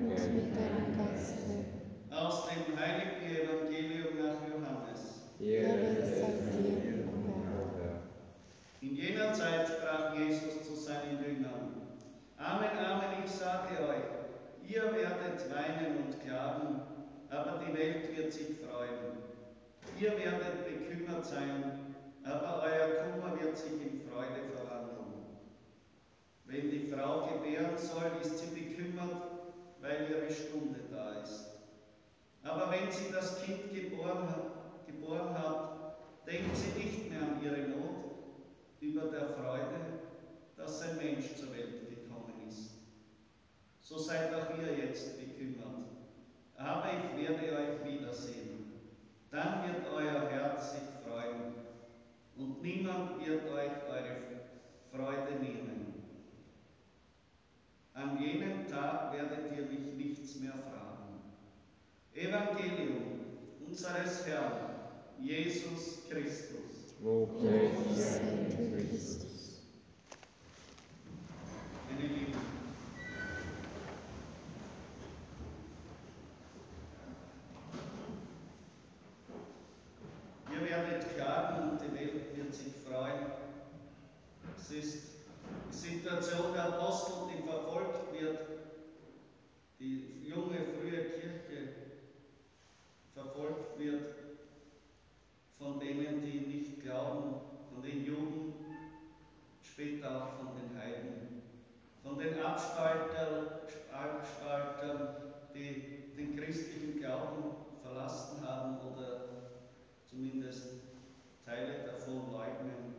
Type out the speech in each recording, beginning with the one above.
uns mit deinem Geiste. Aus dem heiligen Evangelium nach Johannes. Ehre sei dir, o Herr. In jener Zeit sprach Jesus zu seinen Jüngern: Amen, Amen, ich sage euch, ihr werdet weinen und klagen, aber die Welt wird sich freuen. Ihr werdet bekümmert sein, aber euer Kummer wird sich in Freude verwandeln. Wenn die Frau gebären soll, ist sie bekümmert, weil ihre Stunde da ist. Aber wenn sie das Kind geboren hat, denkt sie nicht mehr an ihre Not über der Freude, dass ein Mensch zur Welt gekommen ist. So seid auch ihr jetzt bekümmert. Aber ich werde euch wiedersehen. Dann wird euer Herz sich freuen und niemand wird euch eure Freude nehmen. An jenem Tag werdet ihr mich nichts mehr fragen. Evangelium unseres Herrn, Jesus Christus. Lob sei dir, Christus. Meine Lieben, ihr werdet klagen und die Welt wird sich freuen. Es ist die Situation der Apostel, die verfolgt wird, die junge, frühe Kirche verfolgt wird von denen, die nicht glauben, von den Juden, später auch von den Heiden, von den Abspaltern, die den christlichen Glauben verlassen haben oder zumindest Teile davon leugnen.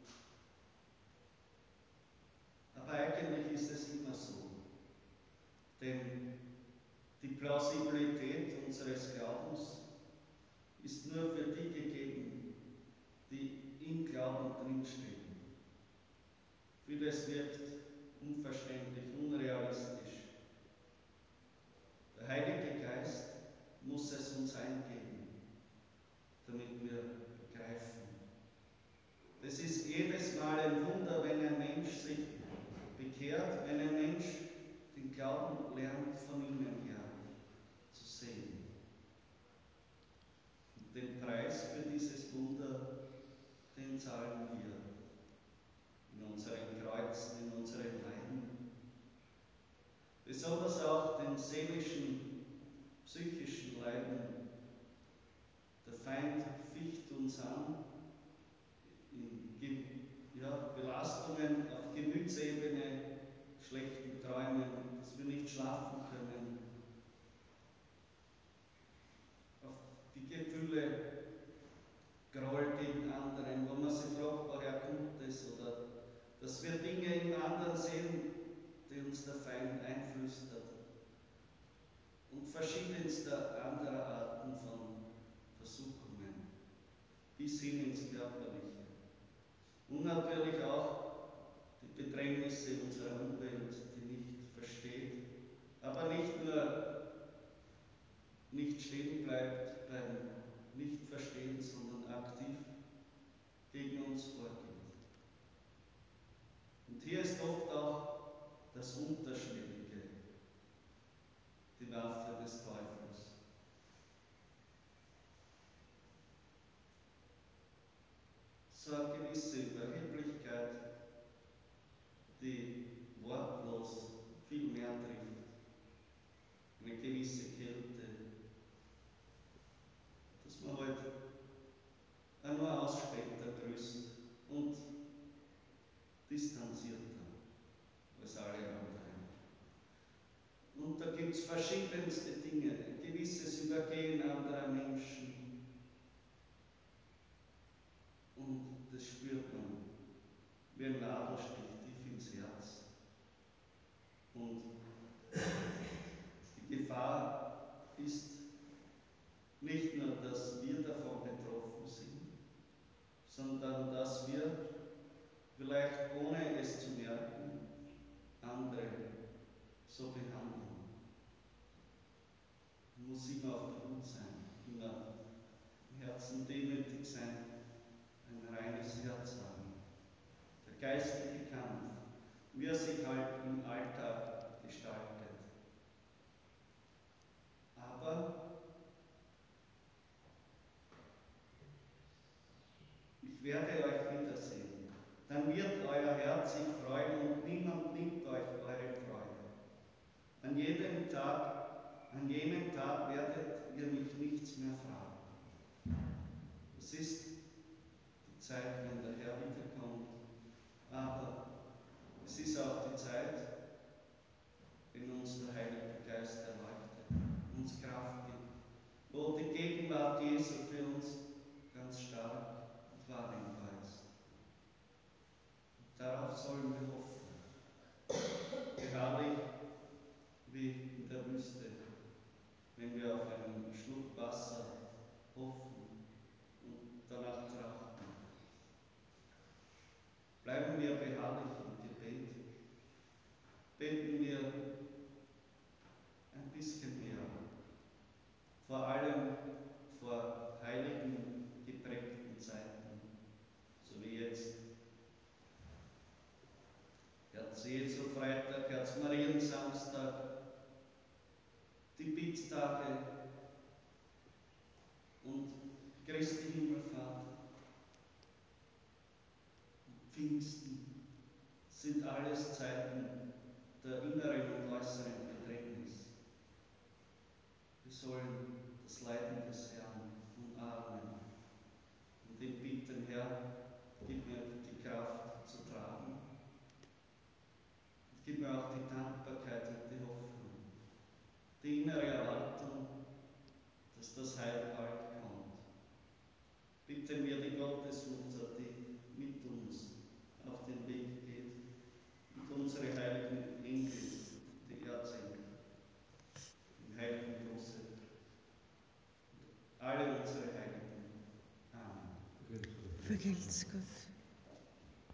Aber eigentlich ist es immer so, denn die Plausibilität unseres Glaubens ist nur für die gegeben, die im Glauben drinstehen. Vieles wirkt unverständlich, unrealistisch. Der Heilige Geist muss es uns eingeben, damit wir begreifen. Es ist jedes Mal ein Wunder, wenn ein Mensch sich bekehrt, wenn ein Mensch den Glauben lernt, von innen her zu sehen. Und den Preis für dieses Wunder, den zahlen wir in unseren Kreuzen, in unseren Leiden. Besonders auch den seelischen, psychischen Leiden. Der Feind ficht uns an in Belastungen auf Gemütsebene, schlechten Träumen, dass wir nicht schlafen können, auf die Gefühle Groll gegen anderen, wo man sich fragt, woher kommt es, oder dass wir Dinge im anderen sehen, die uns der Feind einflüstert, und verschiedenster anderer Arten von Versuchungen bis hin ins Körperliche. Und natürlich auch die Bedrängnisse unserer Umwelt, die nicht versteht, aber nicht nur nicht stehen bleibt beim Nicht-Verstehen, sondern aktiv gegen uns vorgeht. Und hier ist oft auch das Unterschwellige die Waffe des Teufels. So eine gewisse Überheblichkeit, die wortlos viel mehr trifft, eine gewisse Kälte, dass man halt auch nur ausspäter grüßt und distanzierter als alle anderen. Und da gibt es verschiedenste Dinge, ein gewisses Übergehen anderer Menschen, und das spürt man wie ein Nadelstich tief ins Herz. Und die Gefahr ist nicht nur, dass wir davon betroffen sind, sondern dass wir vielleicht ohne es zu merken andere so behandeln. Man muss immer auf der Hut sein, immer im Herzen demütig sein, ein reines Herz haben. Der geistliche Kampf, wie er sich halt im Alltag gestaltet. werde euch wiedersehen. Dann wird euer Herz sich freuen und niemand nimmt euch eure Freude. An jenem Tag werdet ihr mich nichts mehr fragen. Es ist die Zeit, wenn der Herr wiederkommt, aber es ist auch die Zeit, wenn uns der Heilige Geist erleuchtet, uns Kraft gibt, wo die Gegenwart Jesu für uns ganz stark und wahrnehmbar ist. Darauf sollen wir hoffen. Beharrlich wie in der Wüste, wenn wir auf einen Schluck Wasser hoffen und danach trachten. Bleiben wir beharrlich im Gebet. Beten wir ein bisschen mehr. Vor allem vor heiligen, geprägten Zeiten, so wie jetzt. Herz Jesu Freitag, Herz Marien Samstag, die Bitttage und Christi Himmelfahrt, Pfingsten sind alles Zeiten der inneren und äußeren Bedrängnis. Wir sollen das Leiden des Herrn umarmen und ihn bitten, Herr, gib mir die Kraft zu tragen. Gib mir auch die Dankbarkeit und die Hoffnung, die innere Erwartung, dass das Heil bald kommt. Bitten wir die Gottesmutter, die mit uns auf den Weg geht, und unsere heiligen Engel, die Erzengel, den heiligen Josef, alle unsere Heiligen. Amen. Vergelt's Gott.